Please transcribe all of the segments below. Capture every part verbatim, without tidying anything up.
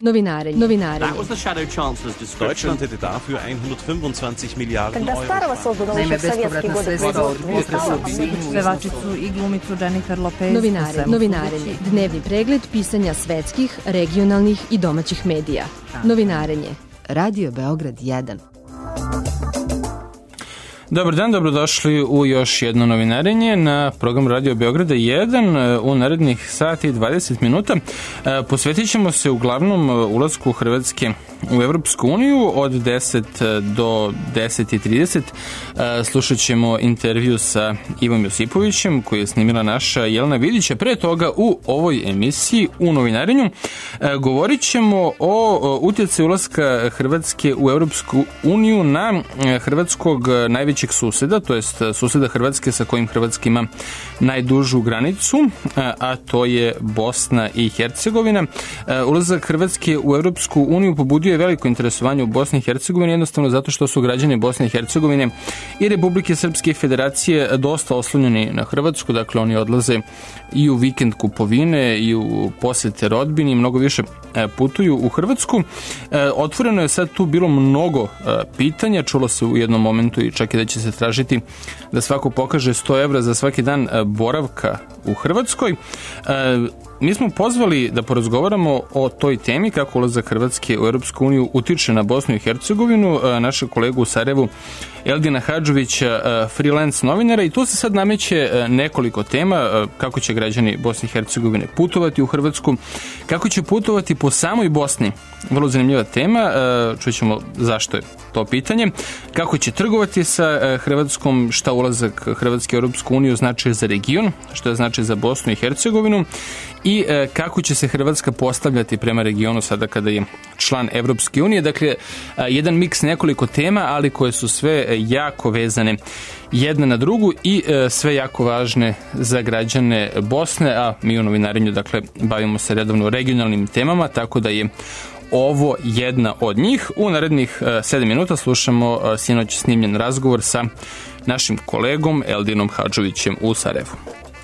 Novinarenje. Novinarenje. That was the Shadow Chancellor's description. Deutschland hätte dafür hundertfünfundzwanzig Milliarden Euro. Naime, bespovratna sredstva od pevačicu i glumicu Jennifer Lopez. Novinarenje. Novinarenje. Dnevni pregled pisanja svetskih, regionalnih i domaćih medija. Novinarenje. Radio Beograd jedan. Dobar dan, dobrodošli u još jedno novinarenje na program Radio Beograda jedan. U narednih sati i dvadeset minuta posvetit ćemo se uglavnom ulasku Hrvatske u Evropsku uniju od deset do deset i trideset. Slušat ćemo intervju sa Ivom Josipovićem koji je snimila naša Jelena Vidića. Pre toga u ovoj emisiji u novinarenju govorit ćemo o utjecaju ulaska Hrvatske u Evropsku uniju na hrvatskog najvećeg suseda, to jest suseda Hrvatske sa kojim Hrvatska ima najdužu granicu, a to je Bosna i Hercegovina. Ulazak Hrvatske u Evropsku uniju pobudio je veliko interesovanje u Bosni i Hercegovini, jednostavno zato što su građani Bosne i Hercegovine i Republike Srpske i Federacije dosta oslonjeni na Hrvatsku, dakle oni odlaze i u vikend kupovine i u posete rodbini, mnogo više putuju u Hrvatsku. Otvoreno je sad tu bilo mnogo pitanja, čulo se u jednom momentu i čak i da će se tražiti da svako pokaže sto evra za svaki dan boravka u Hrvatskoj. Mi smo pozvali da porazgovaramo o toj temi, kako ulazak Hrvatske u Europsku uniju utiče na Bosnu i Hercegovinu, našeg kolegu u Sarajevu Eldina Hadžovića, freelance novinara, i tu se sad nameće nekoliko tema, kako će građani Bosne i Hercegovine putovati u Hrvatsku, kako će putovati po samoj Bosni, vrlo zanimljiva tema, čućemo zašto je to pitanje, kako će trgovati sa Hrvatskom, šta ulazak Hrvatske u Europsku uniju znači za region, što je znači za Bosnu i Hercegovinu, i kako će se Hrvatska postavljati prema regionu sada kada je član Evropske unije. Dakle, jedan miks nekoliko tema, ali koje su sve jako vezane jedna na drugu i sve jako važne za građane Bosne, a mi u novinarenju, dakle, bavimo se redovno regionalnim temama, tako da je ovo jedna od njih. U narednih sedam minuta slušamo sinoć snimljen razgovor sa našim kolegom Eldinom Hadžovićem u Sarajevu.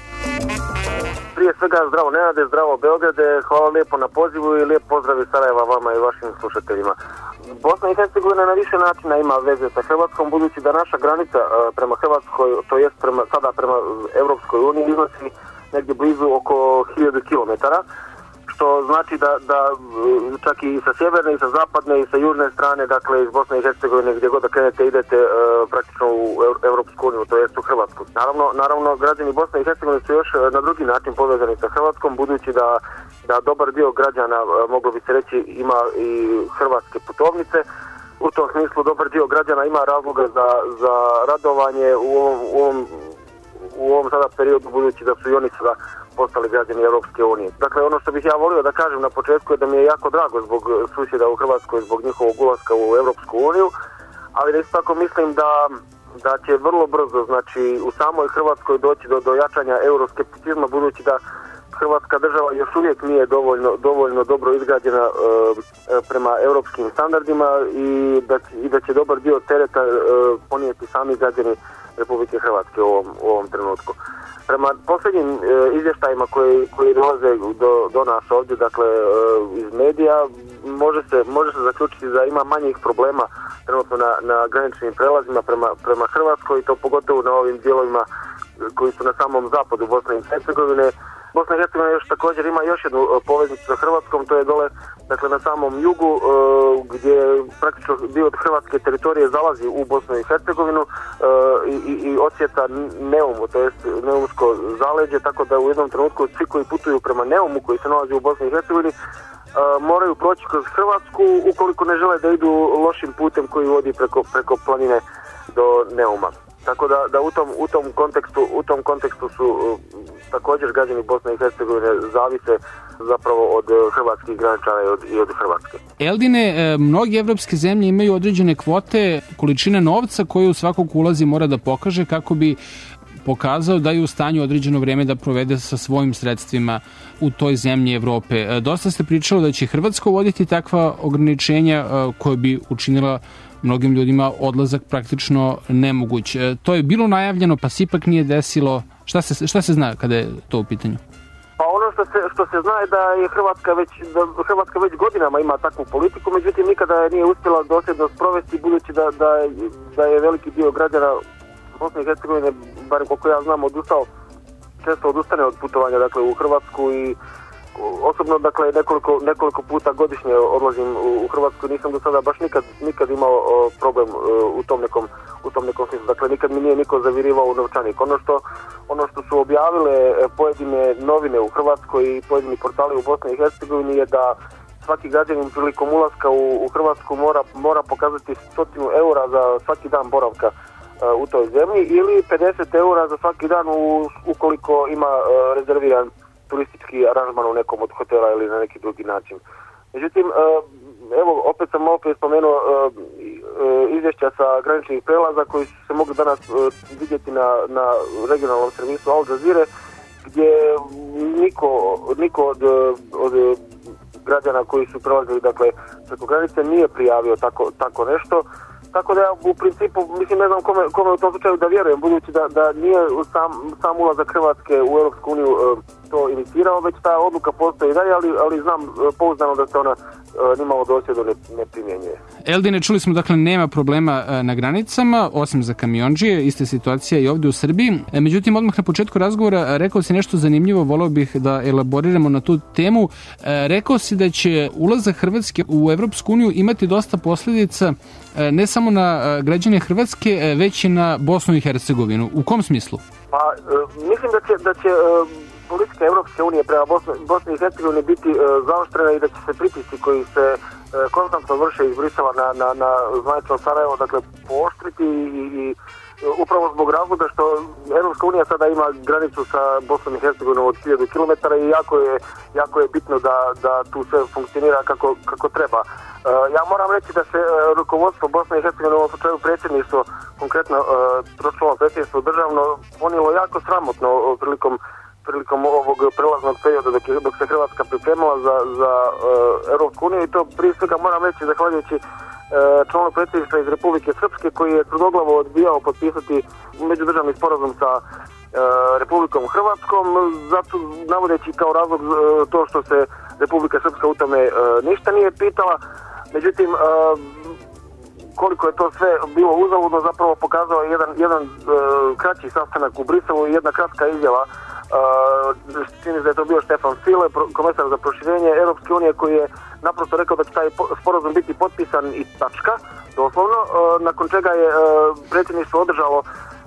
Prije svega zdravo Nenade, zdravo Beograde, hvala lijepo na pozivu i lijep pozdrav iz Sarajeva vama i vašim slušateljima. Bosna i Hercegovina na više načina ima veze sa Hrvatskom, budući da naša granica prema Hrvatskoj, to jest prema, sada prema Evropskoj uniji, iznosi negdje blizu oko hiljadu kilometara, što znači da, da čak i sa sjeverne i sa zapadne i sa južne strane, dakle iz Bosne i Hercegovine, gdje god da krenete idete e, praktično u Evropsku uniju, to jest u Hrvatsku. Naravno, naravno građani Bosne i Hercegovine su još na drugi način povezani sa Hrvatskom, budući da, da dobar dio građana, moglo bi se reći, ima i hrvatske putovnice. U tom smislu dobar dio građana ima razloga za, za radovanje u ovom, u ovom u ovom sada periodu, budući da su i oni sada postali građani Europske unije. Dakle, ono što bih ja volio da kažem na početku je da mi je jako drago zbog susjeda u Hrvatskoj, zbog njihovog ulaska u Europsku uniju, ali da isto tako mislim da, da će vrlo brzo, znači u samoj Hrvatskoj doći do, do jačanja euroskepticizma, budući da Hrvatska država još uvijek nije dovoljno, dovoljno dobro izgrađena e, prema europskim standardima i da, i da će dobar dio tereta e, ponijeti sami građani Republike Hrvatske u ovom, u ovom trenutku. Prema posljednjim e, izvještajima koji, koji dolaze do, do nas ovdje, dakle e, iz medija, može se, može se zaključiti da ima manjih problema trenutno na, na graničnim prelazima prema, prema Hrvatskoj, i to pogotovo na ovim dijelovima koji su na samom zapadu Bosne i Hercegovine. Bosna i Hercegovina još također ima još jednu poveznicu sa Hrvatskom, to je dole, dakle na samom jugu, gdje praktično dio od hrvatske teritorije zalazi u Bosnu i Hercegovinu i, i, i osjeta Neumu, to jest Neumsko zaleđe, tako da u jednom trenutku svi koji putuju prema Neumu, koji se nalazi u Bosni i Hercegovini, moraju proći kroz Hrvatsku ukoliko ne žele da idu lošim putem koji vodi preko, preko planine do Neuma. Tako da, da u tom, u tom kontekstu, u tom kontekstu su uh, također građani Bosne i Hercegovine zavise zapravo od uh, hrvatskih graničara i od, i od Hrvatske. Eldine, mnogi evropske zemlje imaju određene kvote količine novca koju svakog ulazi mora da pokaže kako bi pokazao da je u stanju određeno vreme da provede sa svojim sredstvima u toj zemlji Evrope. Dosta ste pričali da će Hrvatska uvoditi takva ograničenja koje bi učinila mnogim ljudima odlazak praktično nemoguć. To je bilo najavljeno, pa se ipak nije desilo. Šta se, šta se zna kada je to u pitanju? Pa ono što se, što se zna je da je Hrvatska već, da Hrvatska već godinama ima takvu politiku, međutim nikada nije uspjela dosljedno sprovesti, budući da, da, da je veliki dio građana Bosne i Hercegovine, barem koliko ja znam, odustao, često odustane od putovanja, dakle, u Hrvatsku i osobno, dakle, nekoliko, nekoliko puta godišnje odlazim u Hrvatsku i nisam do sada baš nikad, nikad imao o, problem o, u tom nekom, u tom nekom smislu. Dakle, nikad mi nije niko zavirivao u novčanik. Ono što, ono što su objavile pojedine novine u Hrvatskoj i pojedini portali u Bosni i Hercegovini je da svaki građanin prilikom ulaska u, u Hrvatsku mora, mora pokazati stotinu eura za svaki dan boravka u toj zemlji ili pedeset eura za svaki dan u, ukoliko ima uh, rezerviran turistički aranžman u nekom od hotela ili na neki drugi način. Međutim, uh, evo, opet sam malo prije spomenuo uh, izvješća sa graničnih prelaza koji su se mogli danas uh, vidjeti na, na regionalnom servisu Al Jazeera, gdje niko, niko od, od građana koji su prelazili, dakle, preko granice nije prijavio tako, tako nešto. Tako da ja u principu, mislim, ne znam kome, kome u tom slučaju da vjerujem, budući da, da nije sam, sam ulazak Hrvatske u Europsku uniju uh, to inicirao, već ta odluka postoji dalje, ali, ali znam uh, pouzdano da se ona uh, nimalo dosljedno ne, ne primjenjuje. Eldine, čuli smo, dakle, nema problema uh, na granicama, osim za kamiondžije, ista situacija i ovdje u Srbiji. E, međutim, odmah na početku razgovora rekao si nešto zanimljivo, volio bih da elaboriramo na tu temu. E, rekao si da će ulazak Hrvatske u Europsku uniju imati dosta posljedica ne samo na građane Hrvatske, već i na Bosnu i Hercegovinu. U kom smislu? Pa, mislim da će, da će politika Europske unije prema Bosni, Bosni i Hercegovini biti zaoštrena i da će se pritisci koji se konstantno vrše iz Brisela na, na, na zvanično Sarajevo, dakle, pooštriti i, i upravo zbog razloga što Europska unija sada ima granicu sa Bosnom i Hercegovinom od hiljadu kilometara i jako je, jako je bitno da, da tu sve funkcionira kako, kako treba. Uh, ja moram reći da se uh, rukovodstvo Bosne i Hercegovine, u ovom slučaju predsjedništvo, konkretno uh, tročlano predsjedništvo državno, ponijelo jako sramotno uh, prilikom, prilikom ovog prelaznog perioda dok, je, dok se Hrvatska pripremala za, za uh, Europsku uniju i to prije svega moram reći zahvaljujući uh, članu predsjedništva iz Republike Srpske koji je tvrdoglavo odbijao potpisati međudržavni sporazum sa uh, Republikom Hrvatskom, zato navodeći kao razlog uh, to što se Republika Srpska u tome uh, ništa nije pitala. Međutim, uh, koliko je to sve bilo uzaludno, zapravo pokazao jedan, jedan uh, kraći sastanak u Briselu i jedna kratka izjava. Uh, čini da je to bio Stefan Füle, komesar za proširenje Europske unije, koji je naprosto rekao da će taj sporazum biti potpisan i tačka, doslovno, uh, nakon čega je uh, predsjedništvo održalo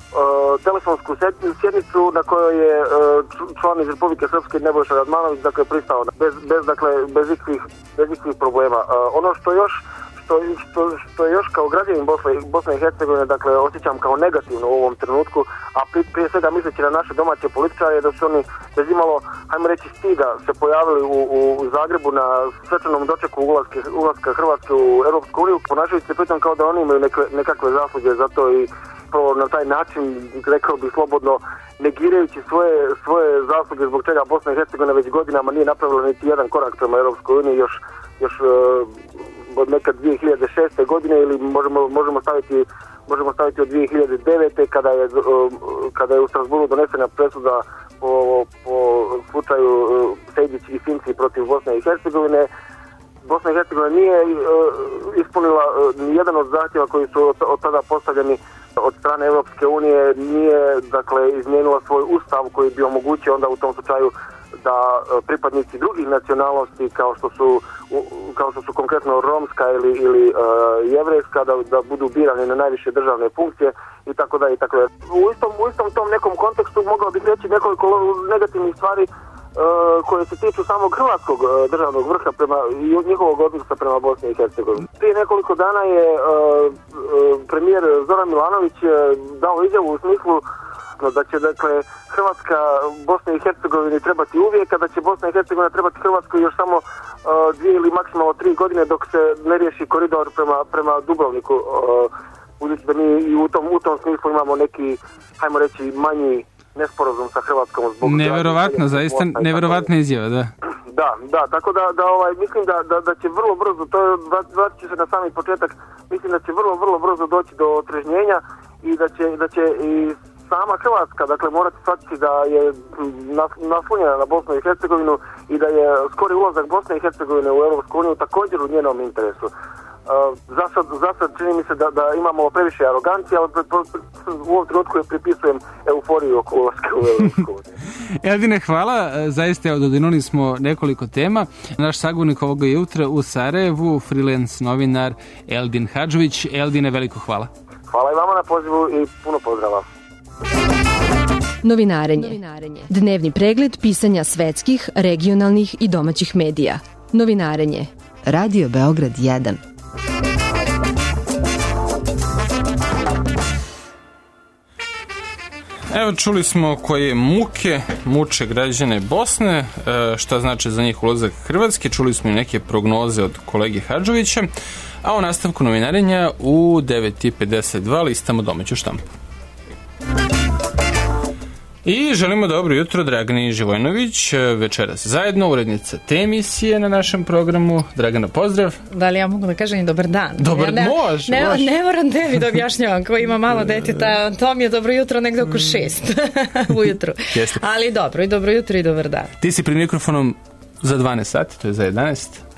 Uh, telefonsku sjednicu na kojoj je uh, član iz Republike Srpske Nebojša Radmanović, dakle, pristao bez, bez, dakle, bez ikvih, bez ikvih problema. Uh, ono što još što, što, što je još kao građanin Bosne, Bosne i Hercegovine, dakle, osjećam kao negativno u ovom trenutku, a pri, prije svega misleći na naše domaće političare, je da su oni bez imalo, hajmo reći, stida se pojavili u, u, u Zagrebu na svečanom dočeku ulaske, ulaska Hrvatske u Europsku uniju, ponašajući se pritom kao da oni imaju neke, nekakve zasluge za to i na taj način, rekao bih slobodno, negirajući svoje, svoje zasluge zbog čega Bosna i Hercegovina već godinama nije napravila niti jedan korak prema Europskoj uniji još, još uh, od nekad dvije hiljade šeste godine ili možemo, možemo staviti možemo staviti od dvije hiljade devete kada je, uh, kada je u Strasbourgu donesena presuda po, po slučaju uh, Sejdić i Finci protiv Bosne i Hercegovine. Bosna i Hercegovina nije uh, ispunila uh, ni jedan od zahtjeva koji su od, od tada postavljeni od strane Europske unije, nije, dakle, izmijenila svoj ustav koji bi omogućio onda u tom slučaju da pripadnici drugih nacionalnosti kao što su kao što su konkretno romska ili ili uh, jevrejska da, da budu birani na najviše državne funkcije i tako dalje i tako dalje. U istom u istom tom nekom kontekstu mogao bih reći nekoliko negativnih stvari Uh, koje se tiču samog hrvatskog uh, državnog vrha prema i njihovog odnosa prema Bosni i Hercegovini. Prije nekoliko dana je uh, uh, premijer Zoran Milanović uh, dao izjavu u smislu da će, dakle, Hrvatska Bosni i Hercegovini trebati uvijek, a da će Bosna i Hercegovina trebati Hrvatskoj još samo uh, dvije ili maksimalno tri godine dok se ne riješi koridor prema, prema Dubrovniku. Uh, budući da mi i u tom, u tom smislu imamo neki, hajmo reći, manji nesporazum sa Hrvatskom zbog neverovatno, zaista neverovatna izjava, da. Da, da, tako da, da ovaj, mislim da, da, da će vrlo brzo, to je, vratit ću se na sami početak, mislim da će vrlo, vrlo brzo doći do otrežnjenja i da će, da će i sama Hrvatska, dakle morate shvatiti da je naslonjena na Bosnu i Hercegovinu i da je skori ulazak Bosne i Hercegovine u Europsku uniju također u njenom interesu. Za sad, za sad čini mi se da, da imamo previše arogancije, ali u ovom trenutku je pripisujem euforiju oko ulaska u Europsku uniju. Eldine, hvala. Zaista, evo, dodirnuli smo nekoliko tema. Naš sagovornik ovoga jutra u Sarajevu, freelance novinar Eldin Hadžović. Eldine, veliko hvala. Hvala i vama na pozivu i puno pozdrava. Novinarenje. Novinarenje. Dnevni pregled pisanja svetskih, regionalnih i domaćih medija. Novinarenje. Radio Beograd jedan. Evo, čuli smo koje muke muče građane Bosne, šta znači za njih ulazak Hrvatske, čuli smo i neke prognoze od kolege Hadžovića, a u nastavku novinarenja u devet i pedeset dva listamo domaću štampu. I želimo dobro jutro Dragani Živojnović, večeras zajedno, urednica te emisije na našem programu. Dragana, pozdrav. Da li ja mogu da kažem i dobar dan? Dobar, ja ne, može, ne, može. Ne moram tebi da objašnjavam, ko ima malo deteta, to mi je dobro jutro negde oko šest ujutru. Jeste. Ali dobro, i dobro jutro i dobar dan. Ti si pri mikrofonom za dvanaest sati, to je za jedanaest? Uh,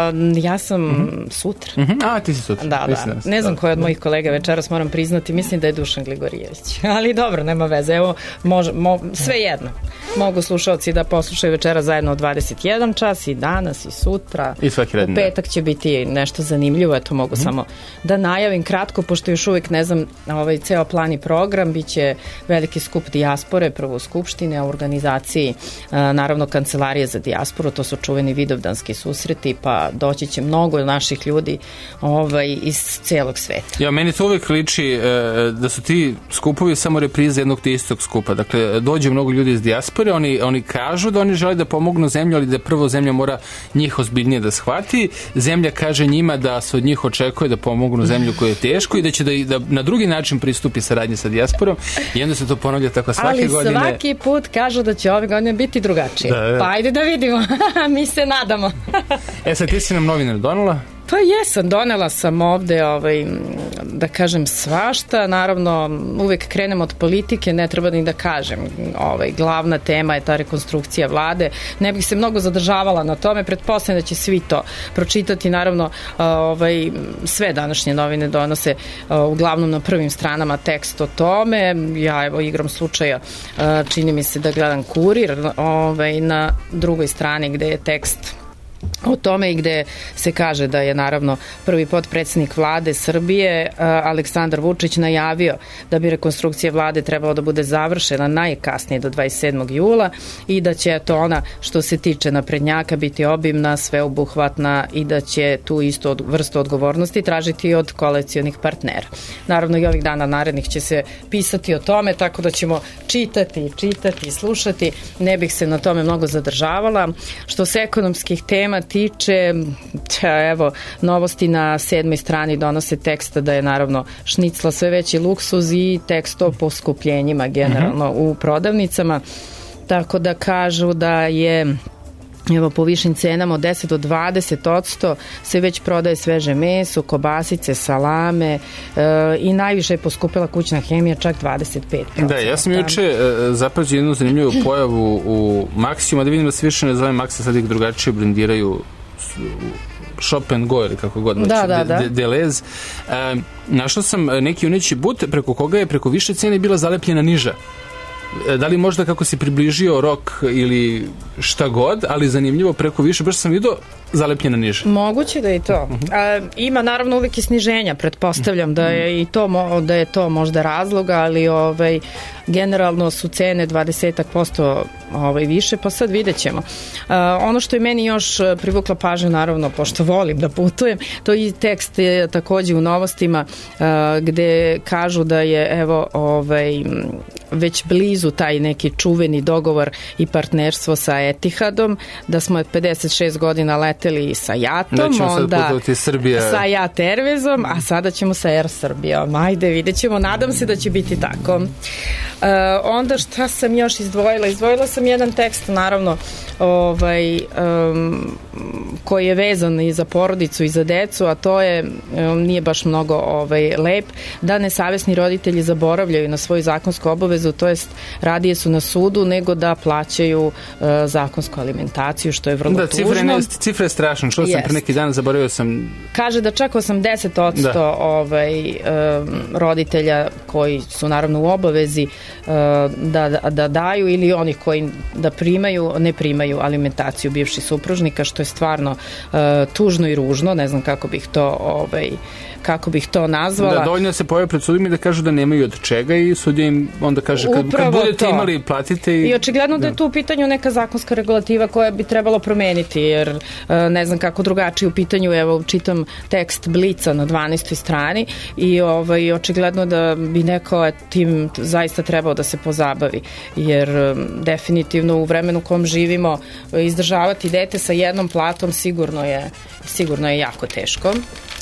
ja sam mm-hmm. sutra. Mm-hmm. A, ti si sutra. Da, da. Ne znam ko je od mojih kolega večeras, moram priznati, mislim da je Dušan Gligorijević. Ali dobro, nema veze. Evo, može, mo, sve jedno. Mogu slušalci da poslušaju večera zajedno u dvadeset jedan čas i danas i sutra. I svaki redni. U petak će biti nešto zanimljivo, eto mogu mm-hmm. samo da najavim kratko, pošto još uvijek ne znam ovaj ceo plan i program, biće veliki skup dijaspore, prvo u Skupštine, u organizaciji naravno Kancelarije za dijasporu, to su čuveni vidovdanski susreti, pa doći će mnogo naših ljudi ovaj, iz celog sveta. Ja, meni to uvijek liči e, da su ti skupovi samo reprize jednog te istog skupa. Dakle, dođe mnogo ljudi iz dijaspore, oni, oni kažu da oni žele da pomognu zemlju, ali da prvo zemlja mora njih ozbiljnije da shvati. Zemlja kaže njima da se od njih očekuje da pomognu zemlju koja je teško i da će da, da na drugi način pristupi saradnji sa dijasporom i onda se to ponavlja tako svake ali godine. Ali svaki put kažu da će ove godine biti drugačije. Da, da. Pa ajde da vidimo. Mi se nadamo. E sad, ti si nam novinar donela? Pa jesam, donela sam ovde, ovaj, da kažem, svašta. Naravno, uvek krenem od politike, ne treba ni da kažem. Ovaj, glavna tema je ta rekonstrukcija vlade. Ne bih se mnogo zadržavala na tome, pretpostavljam da će svi to pročitati. Naravno, ovaj, sve današnje novine donose uglavnom na prvim stranama tekst o tome. Ja, evo, igram slučaja, čini mi se da gledam Kurir, ovaj, na drugoj strani gde je tekst o tome i gde se kaže da je naravno prvi potpredsednik vlade Srbije Aleksandar Vučić najavio da bi rekonstrukcija vlade trebalo da bude završena najkasnije do dvadeset sedmog jula i da će to ona što se tiče naprednjaka biti obimna, sveobuhvatna i da će tu isto od, vrstu odgovornosti tražiti od koalicionih partnera. Naravno i ovih dana narednih će se pisati o tome, tako da ćemo čitati, čitati, slušati. Ne bih se na tome mnogo zadržavala. Što se ekonomskih tema tiče, evo, novosti na sedmoj strani donose teksta da je naravno šnicla sve veći luksuz i tekst o poskupljenjima generalno mm-hmm. u prodavnicama, tako da kažu da je evo po višim cenama od deset do dvadeset odsto se već prodaje sveže meso, kobasice, salame e, i najviše je poskupila kućna hemija, čak dvadeset pet posto. Da, ja sam juče e, zapravo jednu zanimljivu pojavu u Maxima, da vidim da se više ne zove Maxa, sad ih drugačije brendiraju Shop and Go ili kako god da, da, da. De, Delez. E, našao sam neki uneći but preko koga je preko više cene bila zalepljena niža. Da li možda kako si približio rok ili šta god, ali zanimljivo preko više, baš sam vidio zalepljena niže. Moguće da je to. Uh-huh. A, ima naravno uvijek i sniženja, pretpostavljam da je i to da je to možda razloga, ali ovaj generalno su cene dvadeset posto ovaj više, pa sad vidjet ćemo. A, ono što je meni još privukla pažnju, naravno, pošto volim da putujem, to i tekst je takođe u novostima a, gde kažu da je evo ovaj već blizu blizu taj neki čuveni dogovor i partnerstvo sa Etihadom, da smo pedeset šest godina leteli sa Jatom, da ćemo onda sad putovati Srbija sa Jat Airwaysom, a sada ćemo sa Air Srbijom. Ajde, vidjet ćemo, nadam se da će biti tako. Uh, onda šta sam još izdvojila? Izdvojila sam jedan tekst, naravno, ovaj, um, koji je vezan i za porodicu i za decu, a to je, um, nije baš mnogo ovaj, lep, da nesavesni roditelji zaboravljaju na svoju zakonsku obavezu, to jest radije su na sudu nego da plaćaju uh, zakonsku alimentaciju, što je vrlo da, tužno. Da, cifra je strašna, što sam pre neki dan zaboravio sam... Kaže da čak osamdeset posto da. ovaj, um, roditelja koji su naravno u obavezi uh, da, da, da daju ili onih koji da primaju, ne primaju alimentaciju bivših supružnika, što je stvarno uh, tužno i ružno, ne znam kako bih to ovaj, kako bih to nazvala. Da, dovoljno se pojave pred sudima i da kažu da nemaju od čega i sudija im onda kaže kad, kad budete to. imali platite. I, I očigledno da. da je tu u pitanju neka zakonska regulativa koja bi trebalo promeniti, jer uh, ne znam kako drugačije u pitanju, evo čitam tekst Blica na dvanaestoj strani i ovaj, očigledno da bi neko tim zaista trebao da se pozabavi, jer um, definitivno u vremenu u kom živimo izdržavati dete sa jednom platom sigurno je, sigurno je jako teško.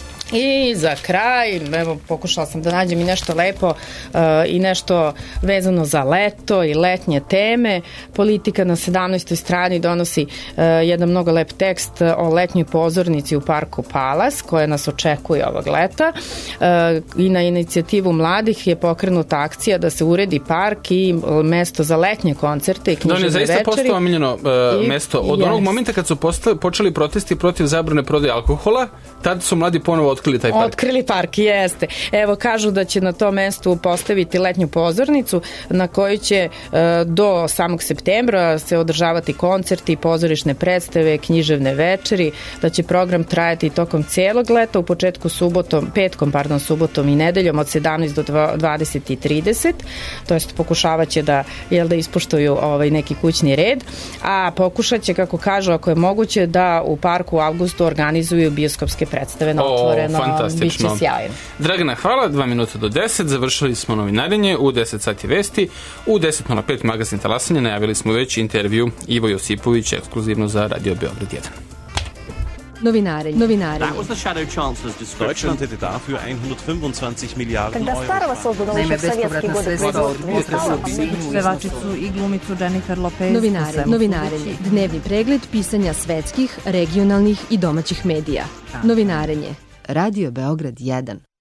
I za kraj, evo, pokušala sam da nađem i nešto lepo uh, i nešto vezano za leto i letnje teme. Politika na sedamnaestoj strani donosi uh, jedan mnogo lep tekst o letnjoj pozornici u parku Palas, koja nas očekuje ovog leta. Uh, I na inicijativu mladih je pokrenuta akcija da se uredi park i mesto za letnje koncerte i književne večeri. Da, on je zaista postao omiljeno uh, mesto. Od yes. onog momenta kad su postali, počeli protesti protiv zabrane prodaje alkohola, tad su mladi ponovo otkrili taj park. Otkrili park, jeste. Evo, kažu da će na tom mestu postaviti letnju pozornicu na kojoj će e, do samog septembra se održavati koncerti, pozorišne predstave, književne večeri, da će program trajati tokom cijelog leta, u početku subotom, petkom, pardon, subotom i nedeljom od sedamnaest do dvadeset i trideset, to jest pokušavat će da, jel da ispoštuju ovaj neki kućni red, a pokušat će, kako kažu, ako je moguće, da u parku u avgustu organizuju bioskopske predstave na otvoreno. Fantastično. Biće sjajno. Dragana, hvala. Dva minuta do deset. Završili smo novinarenje. U deset sati vesti. U deset nula pet magazin Talasanje. Najavili smo već intervju Ivo Josipović, ekskluzivno za Radio Beograd jedan. Novinarenje. Novinarenje. That was the Shadow Chancellor's description. Deutschland hätte dafür hundertfünfundzwanzig Milliarden Когда Старого создано еще в советские годы производство, pevačicu i glumicu Jennifer Lopez. Novinarenje. Novinarenje. Dnevni pregled pisanja svetskih, regionalnih i domaćih medija. Novinarenje. Radio Beograd jedan.